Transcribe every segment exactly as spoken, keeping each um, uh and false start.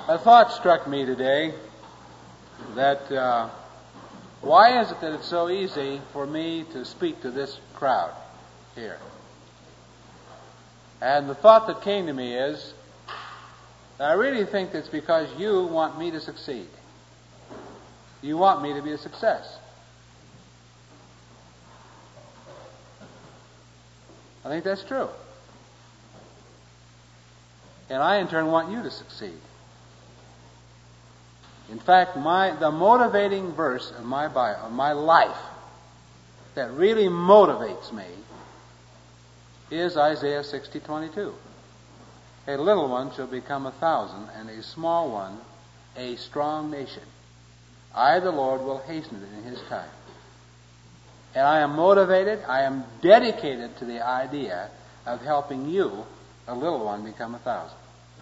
A thought struck me today that uh, why is it that it's so easy for me to speak to this crowd here? And the thought that came to me is, I really think it's because you want me to succeed. You want me to be a success. I think that's true. And I, in turn, want you to succeed. In fact, my the motivating verse of my bio, of my life that really motivates me is Isaiah sixty twenty-two. A little one shall become a thousand, and a small one a strong nation. I, the Lord, will hasten it in His time. And I am motivated, I am dedicated to the idea of helping you, a little one, become a thousand.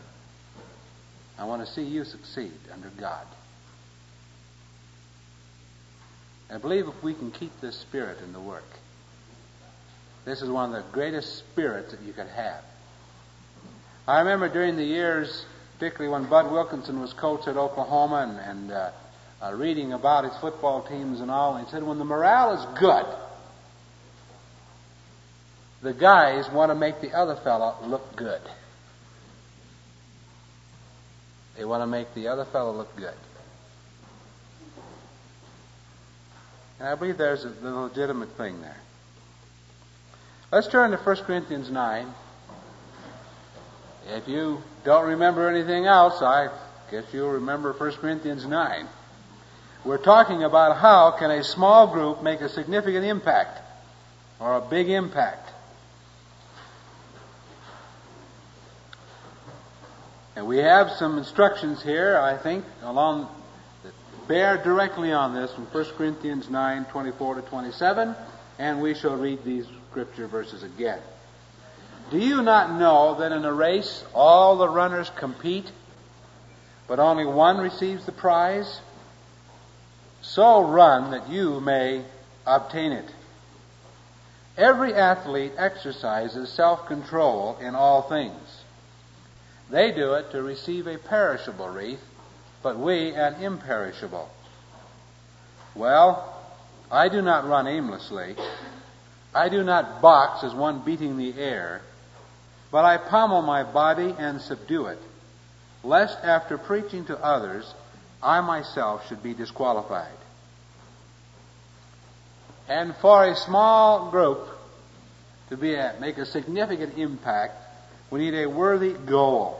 I want to see you succeed under God. I believe if we can keep this spirit in the work, this is one of the greatest spirits that you could have. I remember during the years, particularly when Bud Wilkinson was coach at Oklahoma and, and uh, uh, reading about his football teams and all, and he said, when the morale is good, the guys want to make the other fellow look good. They want to make the other fellow look good. And I believe there's a, a legitimate thing there. Let's turn to First Corinthians nine. If you don't remember anything else, I guess you'll remember First Corinthians nine. We're talking about how can a small group make a significant impact or a big impact. And we have some instructions here, I think, along that bear directly on this from First Corinthians nine, twenty-four to twenty-seven, and we shall read these scripture verses again. Do you not know that in a race all the runners compete, but only one receives the prize? So run that you may obtain it. Every athlete exercises self-control in all things. They do it to receive a perishable wreath, but we an imperishable. Well, I do not run aimlessly. I do not box as one beating the air, but I pommel my body and subdue it, lest after preaching to others, I myself should be disqualified. And for a small group to be a, make a significant impact, we need a worthy goal.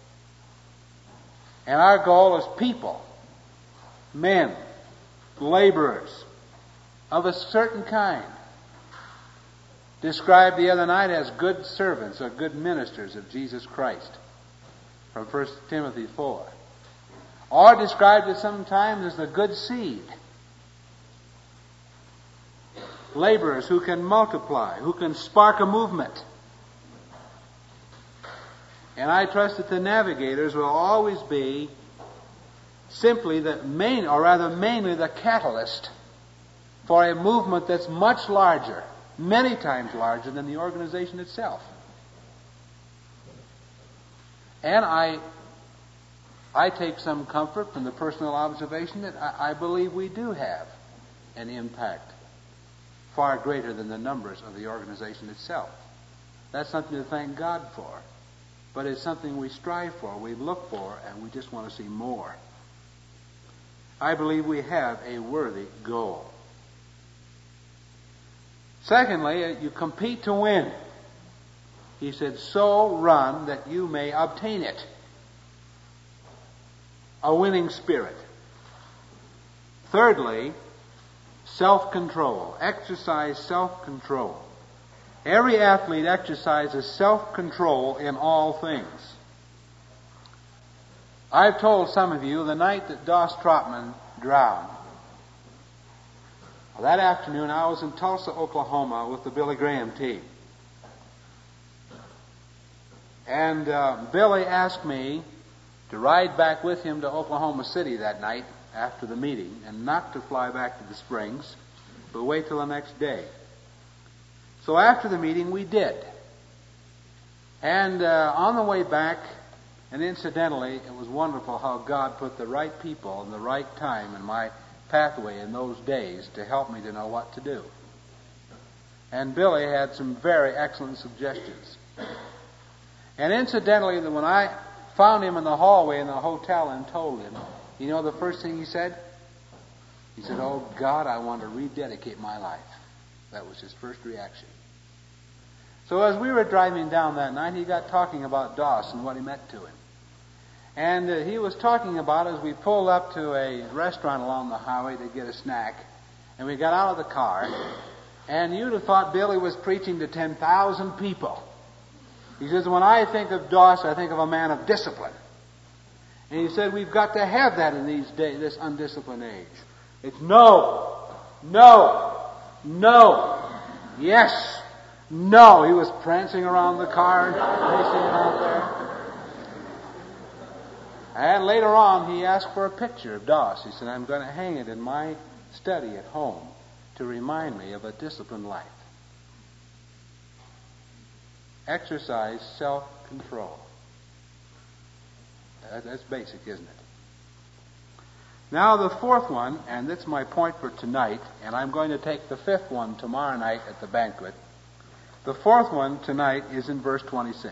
And our goal is people, men, laborers of a certain kind, described the other night as good servants or good ministers of Jesus Christ from First Timothy four. Or described as sometimes as the good seed. Laborers who can multiply, who can spark a movement. And I trust that the navigators will always be simply the main, or rather mainly the catalyst for a movement that's much larger, many times larger than the organization itself. And I I take some comfort from the personal observation that I, I believe we do have an impact far greater than the numbers of the organization itself. That's something to thank God for. But it's something we strive for, we look for, and we just want to see more. I believe we have a worthy goal. Secondly, you compete to win. He said, so run that you may obtain it. A winning spirit. Thirdly, self-control. Exercise self-control. Every athlete exercises self-control in all things. I've told some of you the night that Doss Trotman drowned. That afternoon I was in Tulsa, Oklahoma with the Billy Graham team. And uh, Billy asked me to ride back with him to Oklahoma City that night after the meeting and not to fly back to the Springs, but wait till the next day. So after the meeting we did. And uh, on the way back, And incidentally, it was wonderful how God put the right people in the right time in my pathway in those days to help me to know what to do. And Billy had some very excellent suggestions. And incidentally, when I found him in the hallway in the hotel and told him, you know the first thing he said? He said, "Oh God, I want to rededicate my life." That was his first reaction. So as we were driving down that night, he got talking about Doss and what he meant to him. And uh, he was talking about as we pulled up to a restaurant along the highway to get a snack, and we got out of the car, and you'd have thought Billy was preaching to ten thousand people. He says, "When I think of Doss, I think of a man of discipline." And he said, "We've got to have that in these days, this undisciplined age. It's no, no, no, yes, no." He was prancing around the car, pacing out there. And later on, he asked for a picture of Doss. He said, "I'm going to hang it in my study at home to remind me of a disciplined life." Exercise self-control. That's basic, isn't it? Now the fourth one, and that's my point for tonight, and I'm going to take the fifth one tomorrow night at the banquet. The fourth one tonight is in verse twenty-six.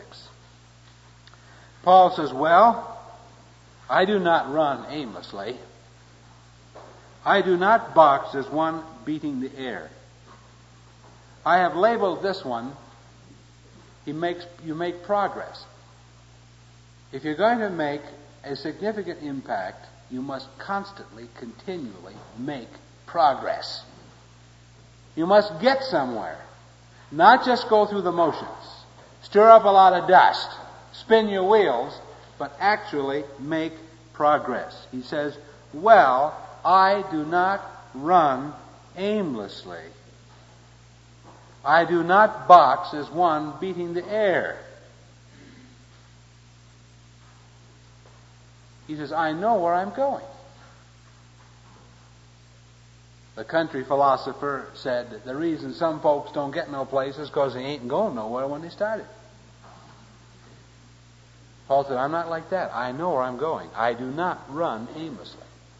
Paul says, "Well, I do not run aimlessly. I do not box as one beating the air. I have labeled this one, he makes, you make progress. If you're going to make a significant impact, you must constantly, continually make progress. You must get somewhere. Not just go through the motions, stir up a lot of dust, spin your wheels, but actually make progress." He says, "Well, I do not run aimlessly. I do not box as one beating the air." He says, "I know where I'm going." The country philosopher said that the reason some folks don't get no place is because they ain't going nowhere when they started. Paul said, "I'm not like that. I know where I'm going. I do not run aimlessly."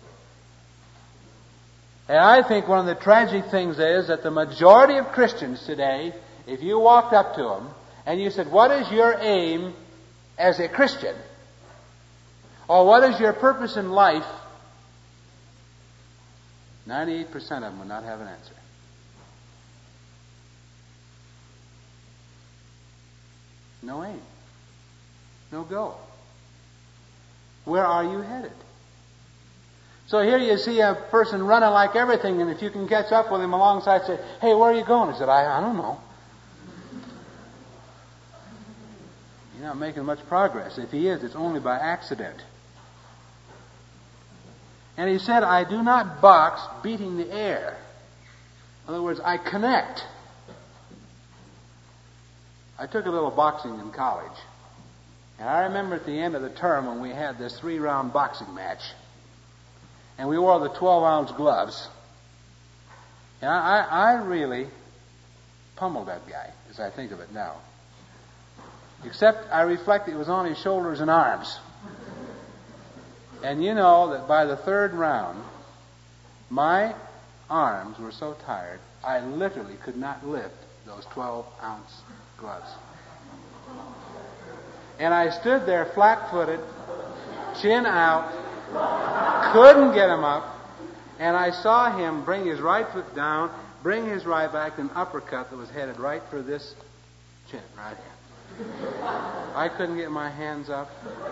And I think one of the tragic things is that the majority of Christians today, if you walked up to them and you said, "What is your aim as a Christian?" or "What is your purpose in life?" ninety-eight percent of them would not have an answer. No aim. No go. Where are you headed? So here you see a person running like everything, and if you can catch up with him alongside, say, "Hey, where are you going?" He said, I, I don't know. You're not making much progress. If he is, it's only by accident. And he said, "I do not box beating the air." In other words, I connect. I took a little boxing in college. And I remember at the end of the term when we had this three-round boxing match. And we wore the twelve-ounce gloves. And I, I really pummeled that guy, as I think of it now. Except I reflect it was on his shoulders and arms. And you know that by the third round, my arms were so tired, I literally could not lift those twelve-ounce gloves. And I stood there flat-footed, chin out, couldn't get him up, and I saw him bring his right foot down, bring his right back, an uppercut that was headed right for this chin, right here. I couldn't get my hands up.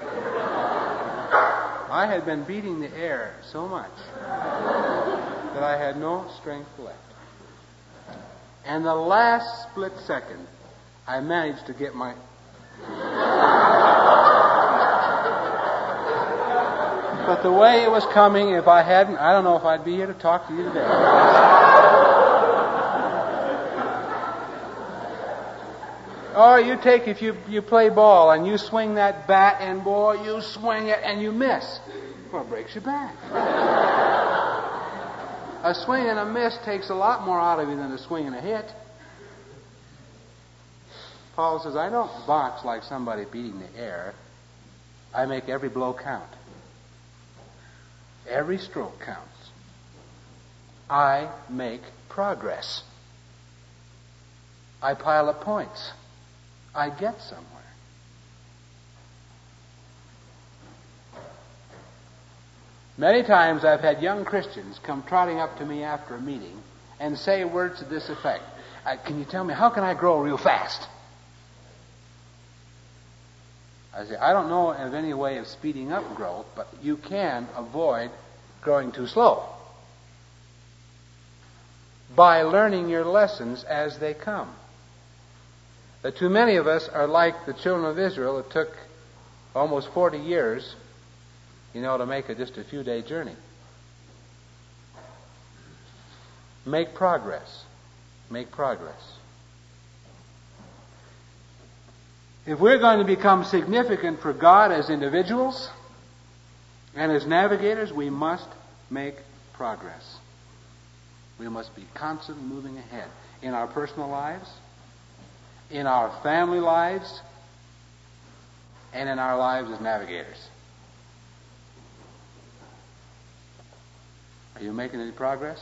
I had been beating the air so much that I had no strength left. And the last split second, I managed to get my... But the way it was coming, if I hadn't, I don't know if I'd be here to talk to you today. Or you take, if you, you play ball and you swing that bat and boy, you swing it and you miss. Well, it breaks your back. A swing and a miss takes a lot more out of you than a swing and a hit. Paul says, I don't box like somebody beating the air. I make every blow count. Every stroke counts. I make progress. I pile up points. I get somewhere. Many times I've had young Christians come trotting up to me after a meeting and say words to this effect. Uh, can you tell me, how can I grow real fast? I say, I don't know of any way of speeding up growth, but you can avoid growing too slow by learning your lessons as they come. That too many of us are like the children of Israel. It took almost forty years, you know, to make a, just a few day journey. Make progress. Make progress. If we're going to become significant for God as individuals and as navigators, we must make progress. We must be constantly moving ahead in our personal lives, in our family lives, and in our lives as navigators. Are you making any progress?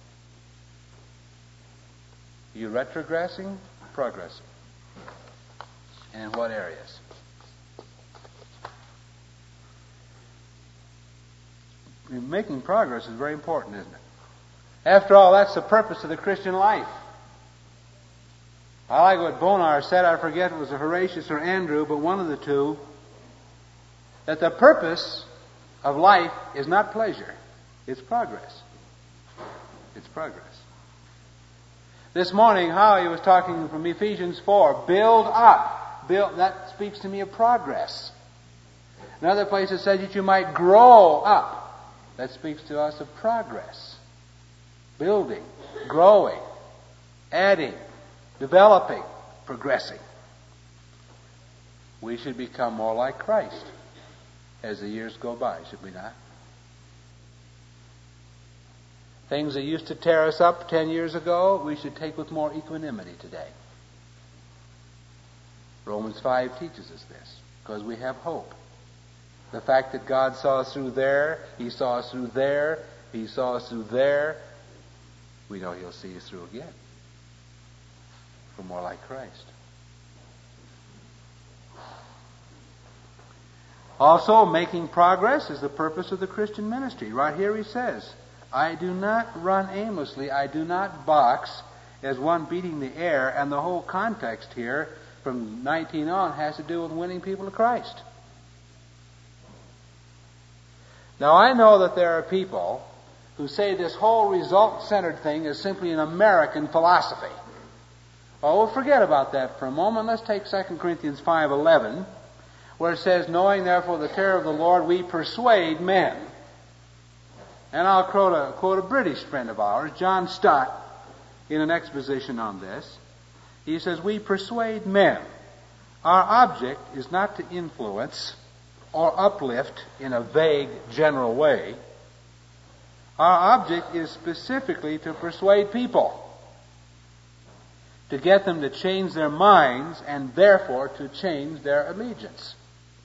Are you retrogressing? Progressing. And in what areas? Making progress is very important, isn't it? After all, that's the purpose of the Christian life. I like what Bonar said. I forget if it was Horatius or Andrew, but one of the two. That the purpose of life is not pleasure. It's progress. It's progress. This morning, Howie was talking from Ephesians four. Build up. Build, that speaks to me of progress. Another place it says that you might grow up. That speaks to us of progress. Building, growing, adding, developing, progressing. We should become more like Christ as the years go by, should we not? Things that used to tear us up ten years ago, we should take with more equanimity today. Romans five teaches us this, because we have hope. The fact that God saw us through there, He saw us through there, He saw us through there, we know He'll see us through again. For more like Christ. Also, making progress is the purpose of the Christian ministry. Right here he says, I do not run aimlessly, I do not box as one beating the air, and the whole context here from nineteen on has to do with winning people to Christ. Now I know that there are people who say this whole result-centered thing is simply an American philosophy. Well, we'll forget about that for a moment. Let's take Second Corinthians five eleven, where it says, knowing therefore the terror of the Lord, we persuade men. And I'll quote a, quote a British friend of ours, John Stott, in an exposition on this. He says, we persuade men. Our object is not to influence or uplift in a vague, general way. Our object is specifically to persuade people, to get them to change their minds and therefore to change their allegiance.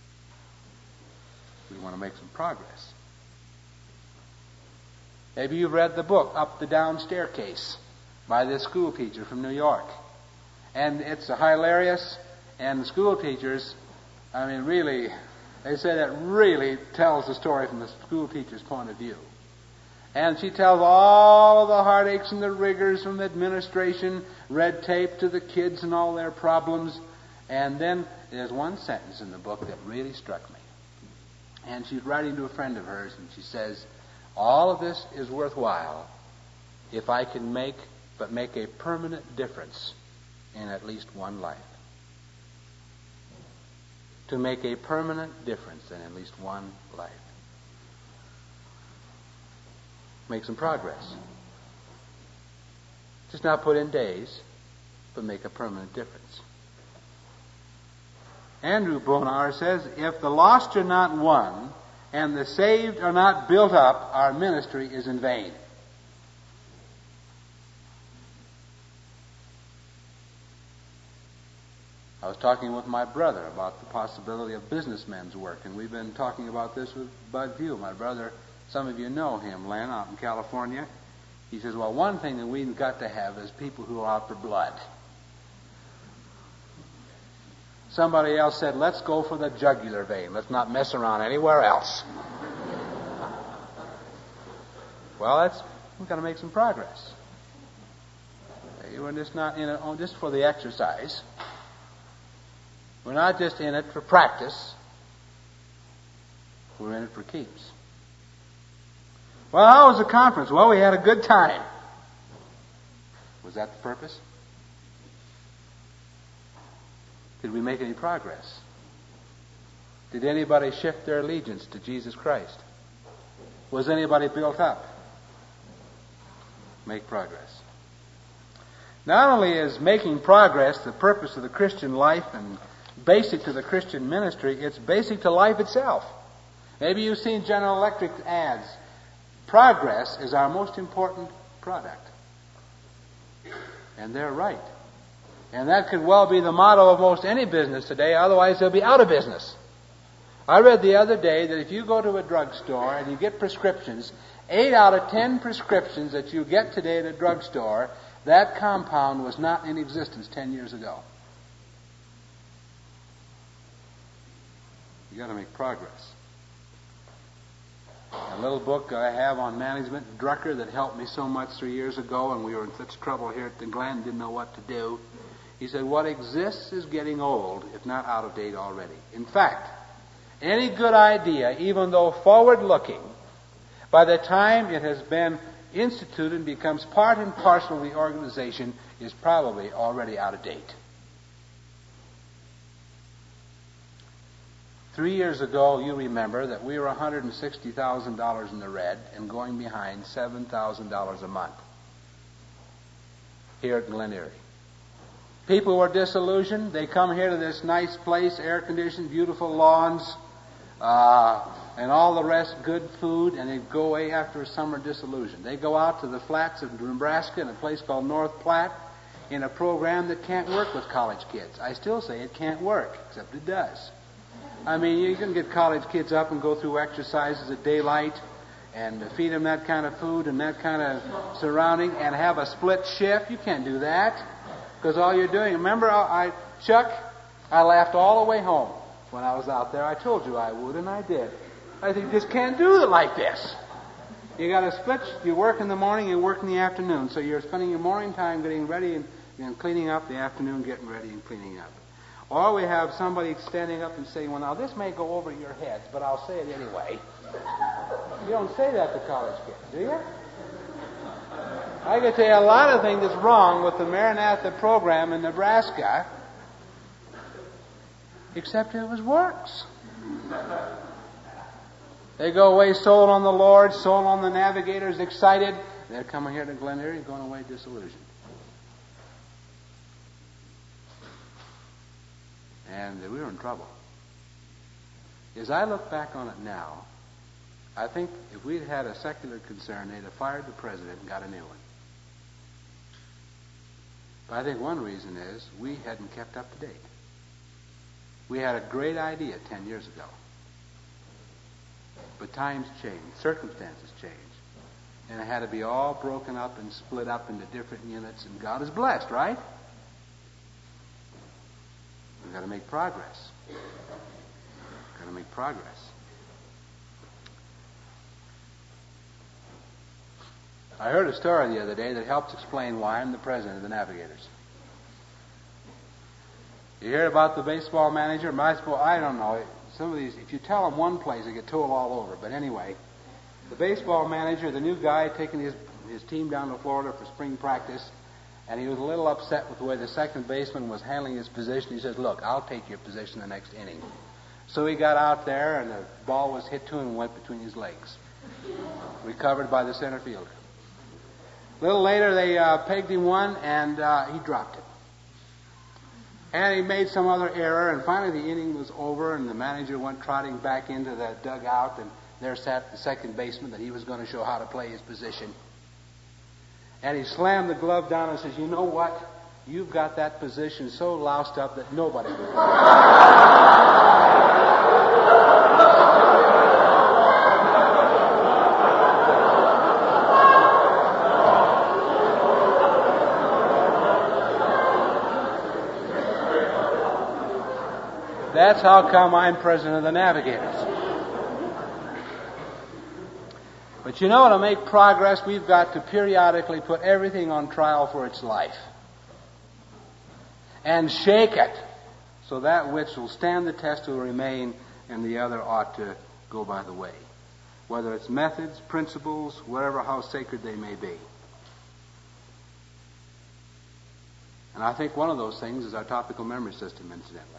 We want to make some progress. Maybe you've read the book, Up the Down Staircase, by this school teacher from New York. And it's hilarious, and the school teachers, I mean, really, they say that really tells the story from the school teacher's point of view. And she tells all of the heartaches and the rigors from the administration, red tape to the kids and all their problems. And then there's one sentence in the book that really struck me. And she's writing to a friend of hers, and she says, all of this is worthwhile if I can make, but make a permanent difference in at least one life. To make a permanent difference in at least one life. Make some progress. Just not put in days, but make a permanent difference. Andrew Bonar says, if the lost are not won and the saved are not built up, our ministry is in vain. I was talking with my brother about the possibility of businessmen's work, and we've been talking about this with Bud View. My brother, some of you know him, Len, out in California. He says, well, one thing that we've got to have is people who are out for blood. Somebody else said, let's go for the jugular vein. Let's not mess around anywhere else. Well, that's, we've got to make some progress. We're just not in it just for the exercise. We're not just in it for practice. We're in it for keeps. Well, how was the conference? Well, we had a good time. Was that the purpose? Did we make any progress? Did anybody shift their allegiance to Jesus Christ? Was anybody built up? Make progress. Not only is making progress the purpose of the Christian life and basic to the Christian ministry, it's basic to life itself. Maybe you've seen General Electric ads. Progress is our most important product. And they're right. And that could well be the motto of most any business today, otherwise they'll be out of business. I read the other day that if you go to a drugstore and you get prescriptions, eight out of ten prescriptions that you get today at a drugstore, that compound was not in existence ten years ago. You've got to make progress. A little book I have on management, Drucker, that helped me so much three years ago, and we were in such trouble here at the Glen, didn't know what to do. He said, what exists is getting old, if not out of date already. In fact, any good idea, even though forward-looking, by the time it has been instituted and becomes part and parcel of the organization, is probably already out of date. Three years ago, you remember that we were one hundred sixty thousand dollars in the red and going behind seven thousand dollars a month here at Glen Erie. People were disillusioned. They come here to this nice place, air-conditioned, beautiful lawns, uh, and all the rest, good food, and they go away after a summer disillusioned. They go out to the flats of Nebraska in a place called North Platte in a program that can't work with college kids. I still say it can't work, except it does. I mean, you can get college kids up and go through exercises at daylight and feed them that kind of food and that kind of surrounding and have a split shift. You can't do that because all you're doing, remember, I, Chuck, I laughed all the way home when I was out there. I told you I would, and I did. I think you just can't do it like this. You got to split. You work in the morning, you work in the afternoon. So you're spending your morning time getting ready and, and cleaning up, the afternoon getting ready and cleaning up. Or we have somebody standing up and saying, well, now this may go over your heads, but I'll say it anyway. You don't say that to college kids, do you? I can tell you a lot of things that's wrong with the Maranatha program in Nebraska, except it was works. They go away sold on the Lord, sold on the navigators, excited. They're coming here to Glen Erie, going away disillusioned. And we were in trouble. As I look back on it now, I think if we'd had a secular concern, they'd have fired the president and got a new one. But I think one reason is we hadn't kept up to date. We had a great idea ten years ago. But times change, circumstances change. And it had to be all broken up and split up into different units, and God is blessed, right? We've got to make progress. We've got to make progress. I heard a story the other day that helps explain why I'm the president of the Navigators. You hear about the baseball manager? Baseball, I don't know. Some of these, if you tell them one place, they get told all over. But anyway, the baseball manager, the new guy, taking his, his team down to Florida for spring practice, and he was a little upset with the way the second baseman was handling his position. He says, look, I'll take your position the next inning. So he got out there, and the ball was hit to him and went between his legs. Recovered by the center fielder. A little later, they uh, pegged him one, and uh, he dropped it. And he made some other error, and finally the inning was over, and the manager went trotting back into the dugout, and there sat the second baseman that he was going to show how to play his position. And he slammed the glove down and says, you know what? you've got that position so loused up that nobody will. That's how come I'm president of the Navigators. But you know, to make progress, we've got to periodically put everything on trial for its life. And shake it, so that which will stand the test will remain, and the other ought to go by the way. Whether it's methods, principles, whatever, how sacred they may be. And I think one of those things is our topical memory system, incidentally.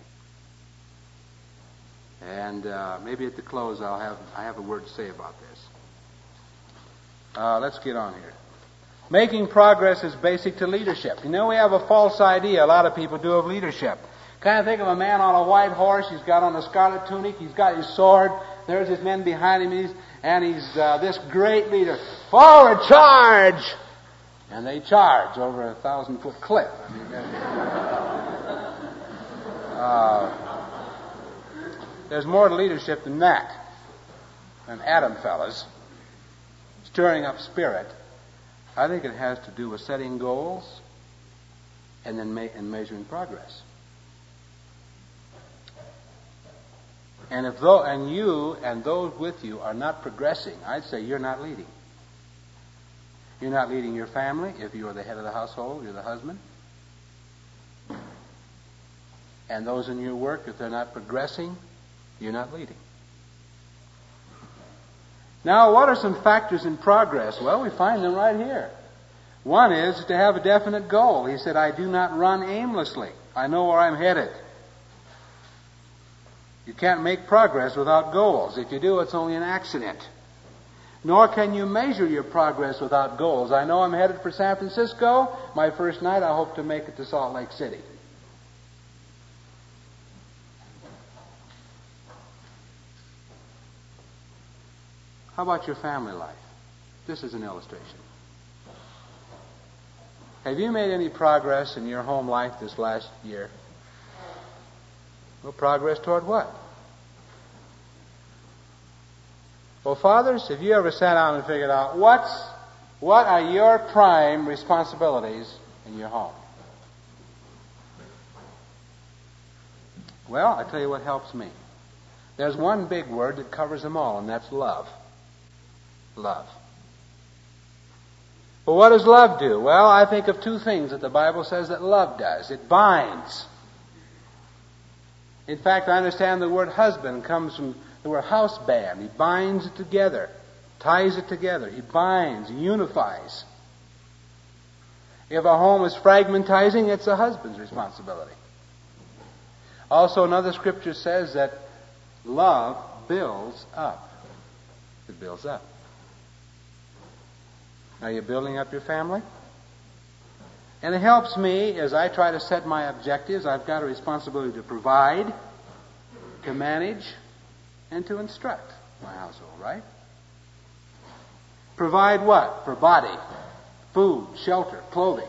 And uh, maybe at the close I'll have I have a word to say about this. Uh, let's get on here. Making progress is basic to leadership. You know, we have a false idea, a lot of people do, of leadership. Kind of think of a man on a white horse. He's got on a scarlet tunic. He's got his sword. There's his men behind him. He's, and he's uh, this great leader. Forward, charge! And they charge over a thousand-foot cliff. I mean, uh, there's more to leadership than that. Than Adam, fellas. Stirring up spirit. I think it has to do with setting goals and then ma- and measuring progress. And if though and you and those with you are not progressing, I'd say you're not leading. You're not leading your family if you are the head of the household, you're the husband. And those in your work, if they're not progressing, you're not leading. Now, what are some factors in progress? Well, we find them right here. One is to have a definite goal. He said, I do not run aimlessly. I know where I'm headed. You can't make progress without goals. If you do, it's only an accident. Nor can you measure your progress without goals. I know I'm headed for San Francisco. My first night, I hope to make it to Salt Lake City. How about your family life? This is an illustration. Have you made any progress in your home life this last year? Well, progress toward what? Well, fathers, have you ever sat down and figured out what's, what are your prime responsibilities in your home? Well, I tell you what helps me. There's one big word that covers them all, and that's love. Love. Well, what does love do? Well, I think of two things that the Bible says that love does. It binds. In fact, I understand the word husband comes from the word house band. He binds it together, ties it together. He binds, he unifies. If a home is fragmentizing, it's the husband's responsibility. Also, another scripture says that love builds up. It builds up. Are you building up your family? And it helps me as I try to set my objectives. I've got a responsibility to provide, to manage, and to instruct my household, right? Provide what? For body, food, shelter, clothing.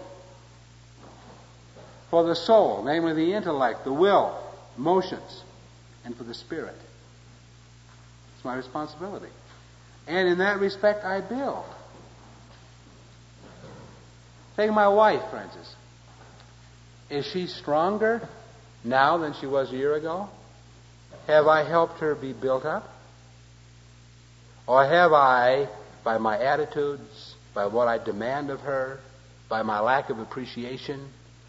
For the soul, namely the intellect, the will, emotions, and for the spirit. It's my responsibility. And in that respect, I build. Take my wife, for instance. Is she stronger now than she was a year ago? Have I helped her be built up? Or have I, by my attitudes, by what I demand of her, by my lack of appreciation,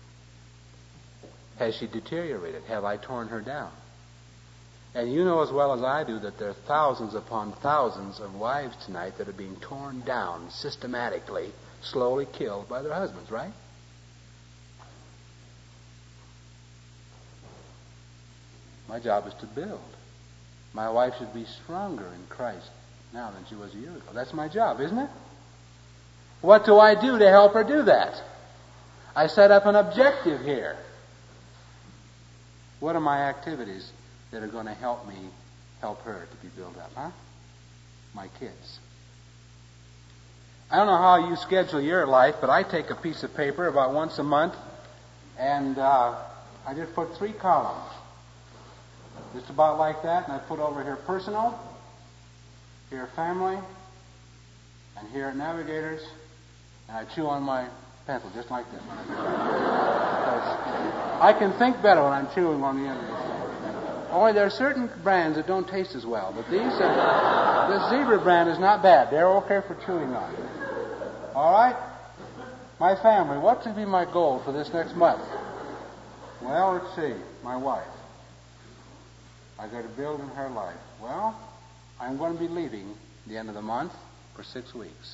has she deteriorated? Have I torn her down? And you know as well as I do that there are thousands upon thousands of wives tonight that are being torn down systematically, slowly killed by their husbands, right? My job is to build. My wife should be stronger in Christ now than she was a year ago. That's my job, isn't it? What do I do to help her do that? I set up an objective here. What are my activities that are going to help me help her to be built up, huh? My kids. I don't know how you schedule your life, but I take a piece of paper about once a month And uh, I just put three columns, just about like that, and I put over here personal, here family, and here navigators, and I chew on my pencil just like this when I do that. I can think better when I'm chewing on the end of this thing. Only there are certain brands that don't taste as well, but these, uh, this Zebra brand is not bad. They're okay for chewing on. All right? My family, what should be my goal for this next month? Well, let's see. My wife. I've got to build in her life. Well, I'm going to be leaving the end of the month for six weeks.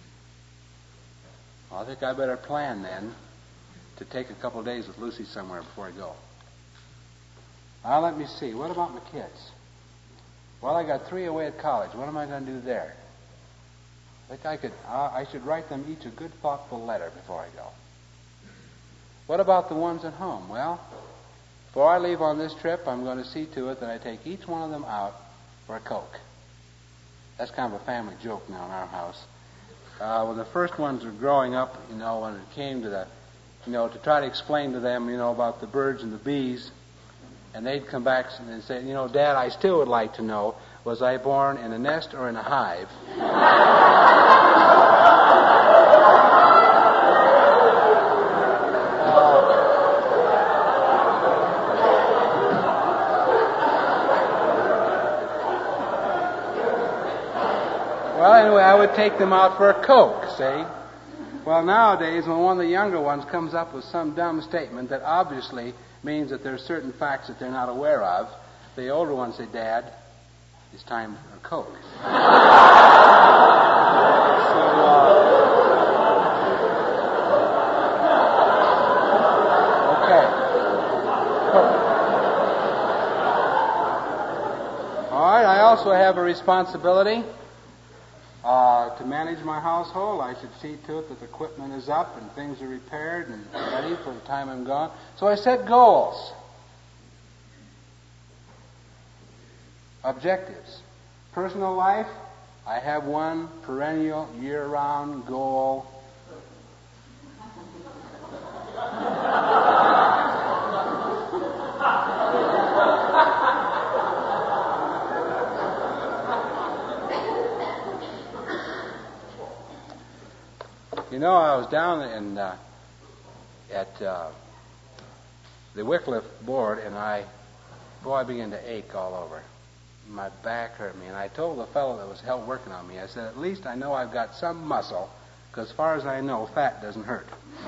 Well, I think I better plan then to take a couple of days with Lucy somewhere before I go. Now, let me see. What about my kids? Well, I got three away at college. What am I going to do there? I think I could. Uh, I should write them each a good, thoughtful letter before I go. What about the ones at home? Well, before I leave on this trip, I'm going to see to it that I take each one of them out for a Coke. That's kind of a family joke now in our house. Uh, when the first ones were growing up, you know, when it came to the, you know, to try to explain to them, you know, about the birds and the bees, and they'd come back and say, you know, Dad, I still would like to know, was I born in a nest or in a hive? Well, anyway, I would take them out for a Coke, see? Well, nowadays, when one of the younger ones comes up with some dumb statement that obviously means that there are certain facts that they're not aware of, the older ones say, Dad, it's time for a Coke. so, uh, okay. All right, I also have a responsibility Uh, to manage my household. I should see to it that the equipment is up and things are repaired and ready for the time I'm gone. So I set goals. Objectives. Personal life, I have one perennial, year-round goal. You know, I was down in uh, at uh, the Wycliffe board, and I, boy, I began to ache all over. My back hurt me, and I told the fellow that was help working on me, I said, at least I know I've got some muscle, because as far as I know, fat doesn't hurt.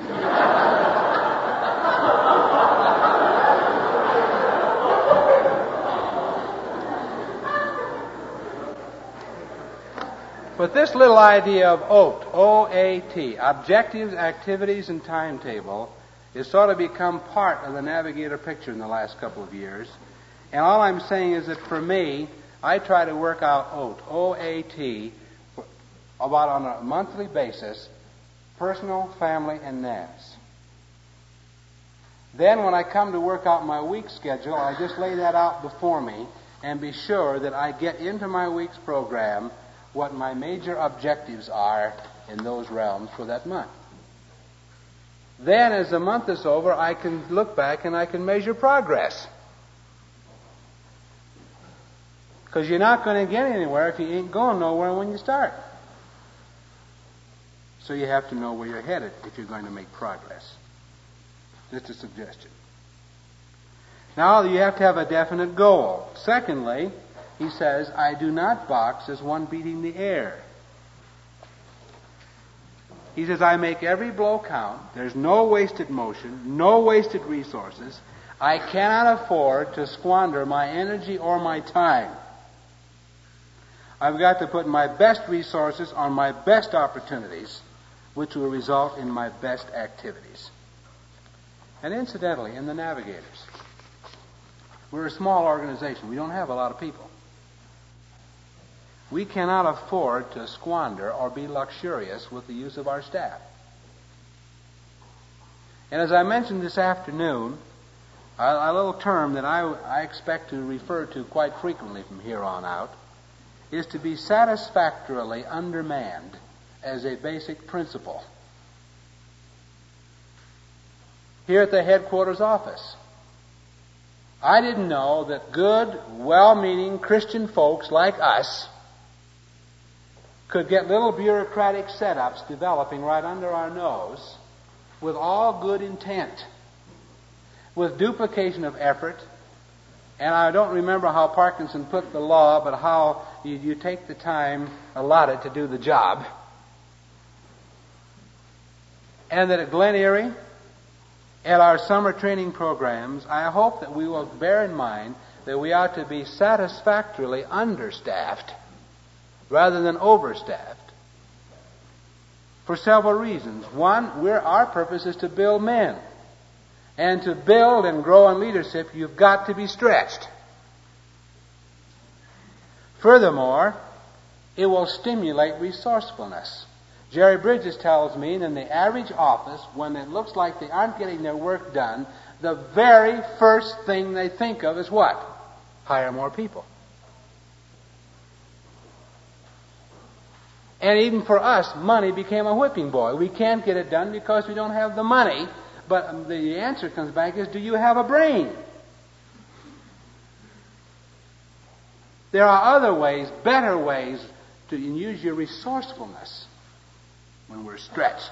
But this little idea of O A T, O A T, objectives, activities, and timetable, is sort of become part of the Navigator picture in the last couple of years. And all I'm saying is that for me, I try to work out O A T, O A T, about on a monthly basis, personal, family, and N A S. Then when I come to work out my week schedule, I just lay that out before me and be sure that I get into my week's program what my major objectives are in those realms for that month. Then, as the month is over, I can look back and I can measure progress. Because you're not going to get anywhere if you ain't going nowhere when you start. So you have to know where you're headed if you're going to make progress. Just a suggestion. Now, you have to have a definite goal. Secondly, he says, I do not box as one beating the air. He says, I make every blow count. There's no wasted motion, no wasted resources. I cannot afford to squander my energy or my time. I've got to put my best resources on my best opportunities, which will result in my best activities. And incidentally, in the Navigators, we're a small organization. We don't have a lot of people. We cannot afford to squander or be luxurious with the use of our staff. And as I mentioned this afternoon, a, a little term that I, I expect to refer to quite frequently from here on out is to be satisfactorily undermanned as a basic principle. here at the headquarters office. I didn't know that good, well-meaning Christian folks like us could get little bureaucratic setups developing right under our nose with all good intent, with duplication of effort. And I don't remember how Parkinson put the law, but how you, you take the time allotted to do the job. And that at Glen Erie, at our summer training programs, I hope that we will bear in mind that we ought to be satisfactorily understaffed rather than overstaffed for several reasons. One, we're, our purpose is to build men. And to build and grow in leadership, you've got to be stretched. Furthermore, it will stimulate resourcefulness. Jerry Bridges tells me in the average office, when it looks like they aren't getting their work done, the very first thing they think of is what? Hire more people. And even for us, money became a whipping boy. We can't get it done because we don't have the money. But the answer comes back is, do you have a brain? There are other ways, better ways, to use your resourcefulness when we're stretched.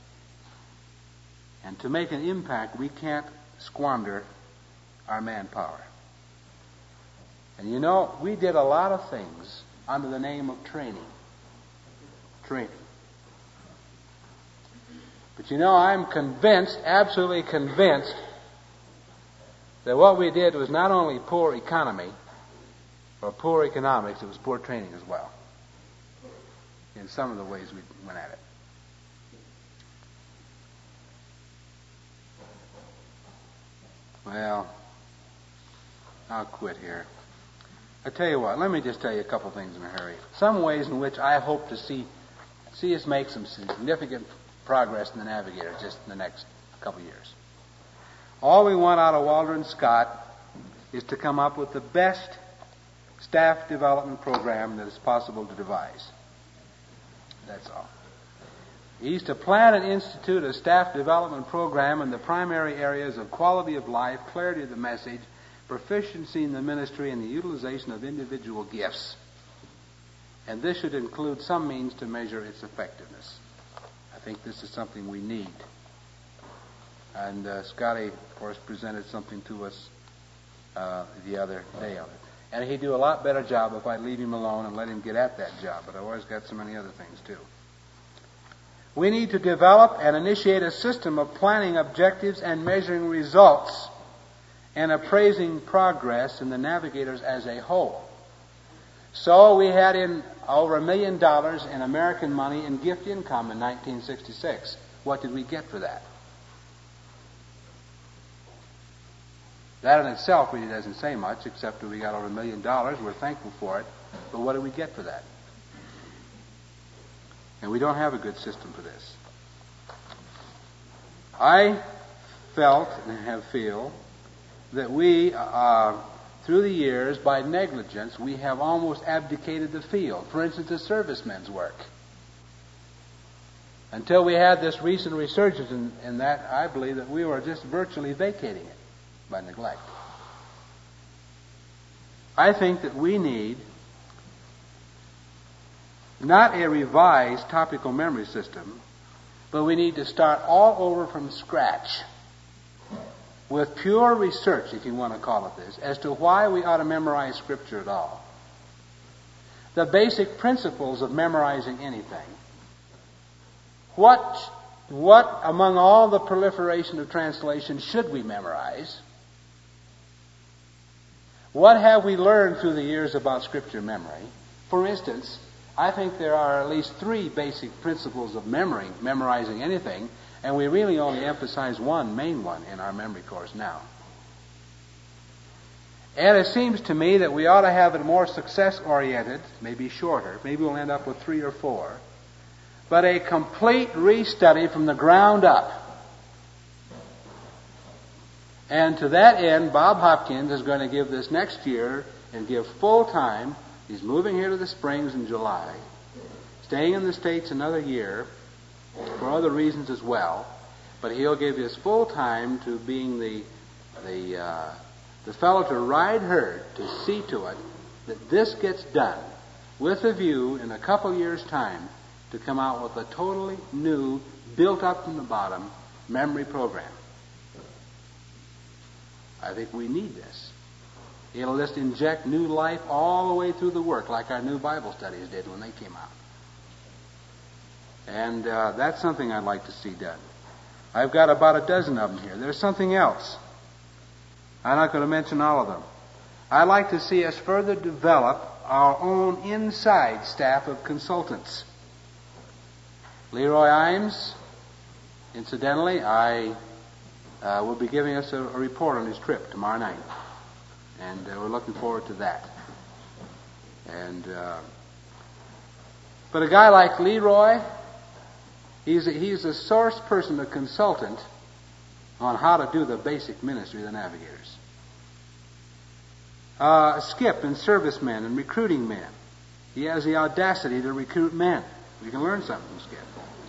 And to make an impact, we can't squander our manpower. And you know, we did a lot of things under the name of training. Training. But you know, I'm convinced, absolutely convinced, that what we did was not only poor economy or poor economics, it was poor training as well. In some of the ways we went at it. Well, I'll quit here. I tell you what, let me just tell you a couple things in a hurry. Some ways in which I hope to see see us make some significant progress in the Navigator just in the next couple of years. All we want out of Waldron Scott is to come up with the best staff development program that is possible to devise. That's all. He's to plan and institute a staff development program in the primary areas of quality of life, clarity of the message, proficiency in the ministry, and the utilization of individual gifts. And this should include some means to measure its effectiveness. I think this is something we need. And uh, Scotty, of course, presented something to us uh, the other day on it. And he'd do a lot better job if I'd leave him alone and let him get at that job. But I've always got so many other things, too. We need to develop and initiate a system of planning objectives and measuring results and appraising progress in the Navigators as a whole. So we had in over a million dollars in American money in gift income in nineteen sixty-six. What did we get for that? That in itself really doesn't say much, except that we got over a million dollars. We're thankful for it. But what did we get for that? And we don't have a good system for this. I felt and have feel that we, uh, through the years, by negligence, we have almost abdicated the field. For instance, the servicemen's work. Until we had this recent resurgence in, in that, I believe that we were just virtually vacating it by neglect. I think that we need not a revised topical memory system, but we need to start all over from scratch with pure research, if you want to call it this, as to why we ought to memorize Scripture at all. The basic principles of memorizing anything. What, what among all the proliferation of translations should we memorize? What have we learned through the years about Scripture memory? For instance, I think there are at least three basic principles of memory, memorizing anything, and we really only emphasize one main one in our memory course now. And it seems to me that we ought to have it more success-oriented, maybe shorter, maybe we'll end up with three or four, but a complete restudy from the ground up. And to that end, Bob Hopkins is going to give this next year and give full time. He's moving here to the Springs in July, staying in the States another year for other reasons as well. but he'll give his full time to being the the uh, the fellow to ride herd to see to it that this gets done, with a view in a couple years' time to come out with a totally new, built up from the bottom memory program. I think we need this. It'll just inject new life all the way through the work, like our new Bible studies did when they came out. And uh, that's something I'd like to see done. I've got about a dozen of them here. There's something else. I'm not going to mention all of them. I'd like to see us further develop our own inside staff of consultants. Leroy Imes, incidentally, I uh, will be giving us a, a report on his trip tomorrow night. And uh, we're looking forward to that. And uh, but a guy like Leroy, he's a, he's a source person, a consultant on how to do the basic ministry of the Navigators. Uh, Skip and servicemen and recruiting men. He has the audacity to recruit men. We can learn something from Skip.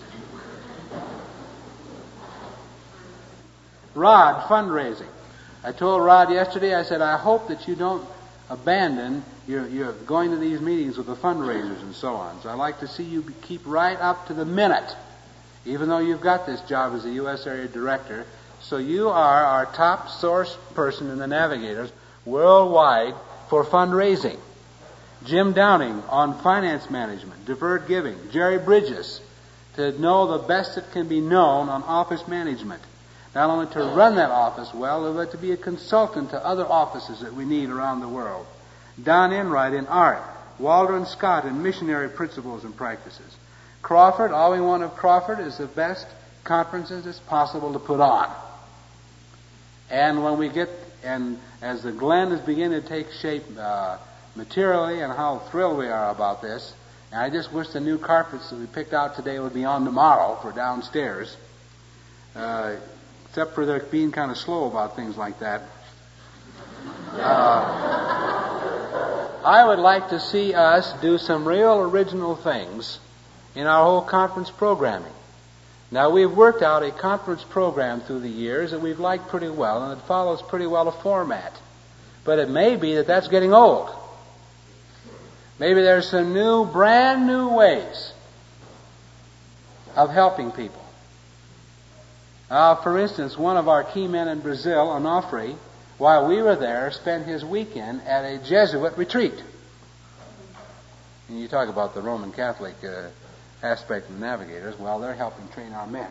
Rod, fundraising. I told Rod yesterday, I said, I hope that you don't abandon your, your going to these meetings with the fundraisers and so on. So I'd like to see you keep right up to the minute, even though you've got this job as the U S Area Director. So you are our top source person in the Navigators worldwide for fundraising. Jim Downing on finance management, deferred giving. Jerry Bridges to know the best that can be known on office management. Not only to run that office well, but to be a consultant to other offices that we need around the world. Don Enright in art. Waldron Scott in missionary principles and practices. Crawford, all we want of Crawford is the best conferences it's possible to put on. And when we get, and as the Glen is beginning to take shape uh, materially, and how thrilled we are about this, and I just wish the new carpets that we picked out today would be on tomorrow for downstairs. Uh, Except for their being kind of slow about things like that. Uh, I would like to see us do some real original things in our whole conference programming. Now, we've worked out a conference program through the years that we've liked pretty well, and it follows pretty well a format. But it may be that that's getting old. Maybe there's some new, brand new ways of helping people. Uh, for instance, one of our key men in Brazil, Onofre, while we were there, spent his weekend at a Jesuit retreat. And you talk about the Roman Catholic uh, aspect of the Navigators. Well, they're helping train our men.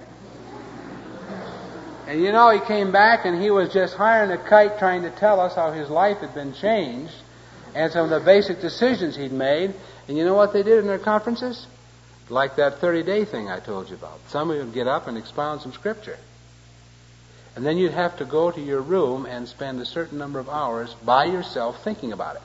And you know, he came back and he was just hiring a kite trying to tell us how his life had been changed and some of the basic decisions he'd made. And you know what they did in their conferences? Like that thirty-day thing I told you about. Somebody would get up and expound some scripture. And then you'd have to go to your room and spend a certain number of hours by yourself thinking about it.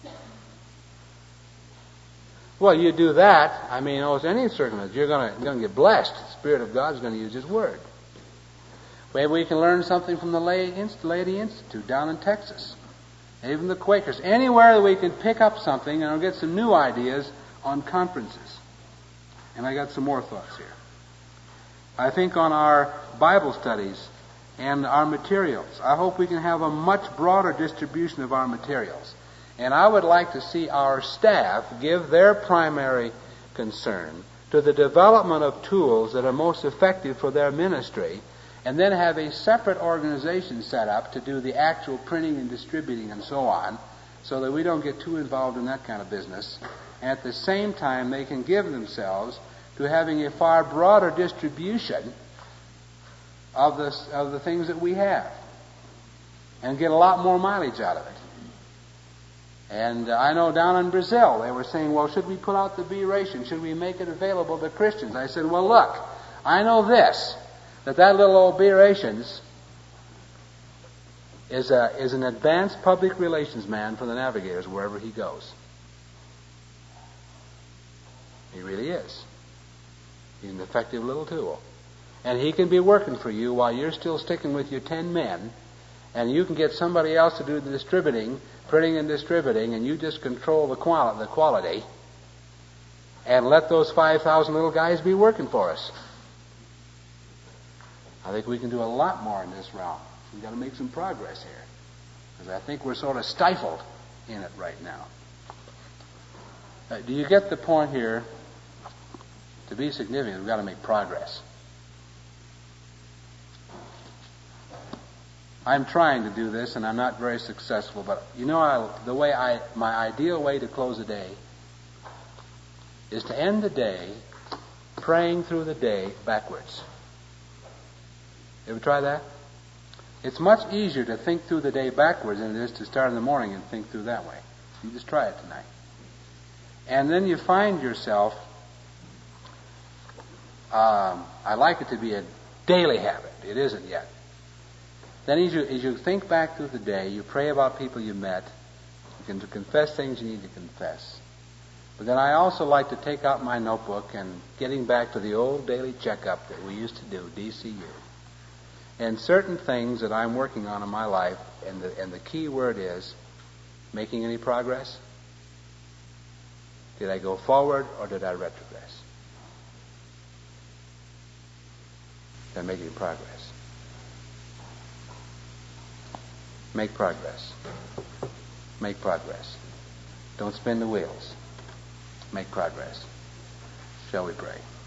Well, you do that, I mean, oh, it's any circumstance, you're going to get blessed. The Spirit of God is going to use His Word. Maybe we can learn something from the Laity Institute down in Texas. Even the Quakers. Anywhere that we can pick up something and get some new ideas on conferences. And I got some more thoughts here. I think on our Bible studies and our materials, I hope we can have a much broader distribution of our materials. And I would like to see our staff give their primary concern to the development of tools that are most effective for their ministry, and then have a separate organization set up to do the actual printing and distributing and so on, so that we don't get too involved in that kind of business. At the same time, they can give themselves to having a far broader distribution of the, of the things that we have and get a lot more mileage out of it. And uh, I know down in Brazil, they were saying, well, should we put out the B-ration? Should we make it available to Christians? I said, well, look, I know this, that that little old B-rations is, a, is an advanced public relations man for the Navigators wherever he goes. He really is. He's an effective little tool. And he can be working for you while you're still sticking with your ten men, and you can get somebody else to do the distributing, printing and distributing, and you just control the quali- the quality, and let those five thousand little guys be working for us. I think we can do a lot more in this realm. We've got to make some progress here. Because I think we're sort of stifled in it right now. Uh, do you get the point here? To be significant, we've got to make progress. I'm trying to do this, and I'm not very successful. But you know, I, the way I, my ideal way to close a day is to end the day praying through the day backwards. You ever try that? It's much easier to think through the day backwards than it is to start in the morning and think through that way. You just try it tonight. And then you find yourself, um, I like it to be a daily habit. It isn't yet. Then as you, as you think back through the day, you pray about people you met. You can confess things you need to confess. But then I also like to take out my notebook and getting back to the old daily checkup that we used to do, D C U. And certain things that I'm working on in my life, and the, and the key word is, making any progress? Did I go forward or did I retrogress? Did I make any progress? Make progress. Make progress. Don't spin the wheels. Make progress. Shall we pray?